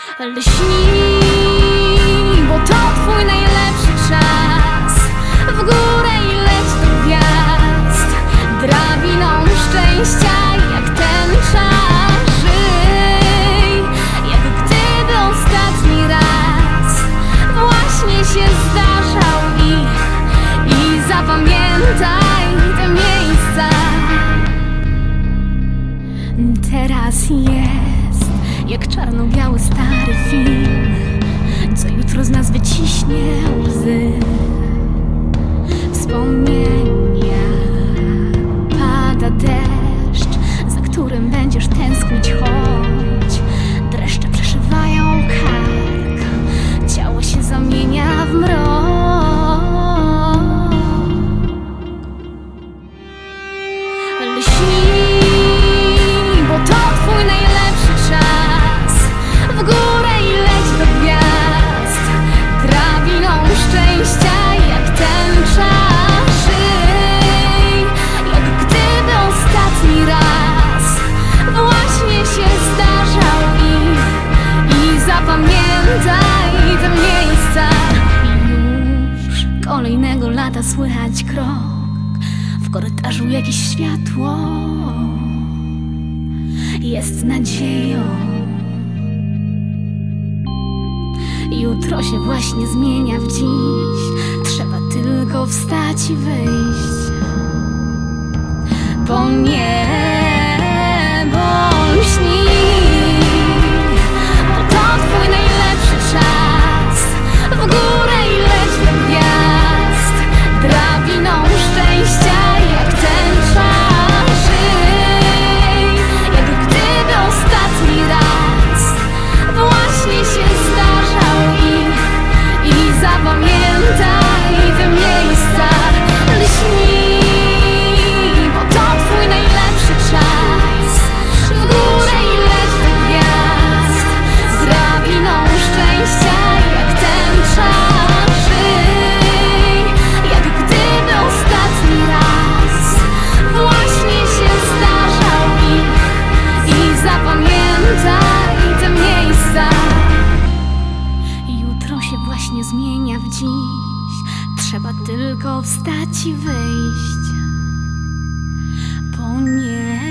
Lśnij, bo to twój najlepszy czas. W górę i leć do gwiazd, drabiną szczęścia jak tęcza. Żyj, jak gdyby ostatni raz właśnie się zdarzał i zapamiętaj te miejsca. Teraz jest jak czarno-biały stary film, co jutro z nas wyciśnie łzy. Wspomnienia, pada deszcz, za którym będziesz tęsknić, choć dreszcze przeszywają kark, ciało się zamienia w mrok. Lśnij, bo to twój najlepszy czas. W górę i leć do gwiazd, drabiną szczęścia jak tęcza. Żyj, jak gdyby ostatni raz właśnie się zdarzał i zapamiętaj te miejsca. Już kolejnego lata słychać krok, w korytarzu jakieś światło jest nadzieją. Jutro się właśnie zmienia w dziś, trzeba tylko wstać i wyjść po niebo. Lśnij, bo to twój najlepszy czas. W górę i leć do gwiazd, drabiną szczęścia jak tęcza. Żyj, jak gdyby ostatni raz właśnie się zdarzał i zapamiętaj te miejsca. Lśnij, bo to twój najlepszy czas. W górę i leć do gwiazd, drabiną szczęścia jak tęcza. Żyj, jak gdyby ostatni raz właśnie się zdarzał i zapamiętaj te miejsca. Jutro się właśnie zmienia w dziś, trzeba tylko wstać i wyjść po nie.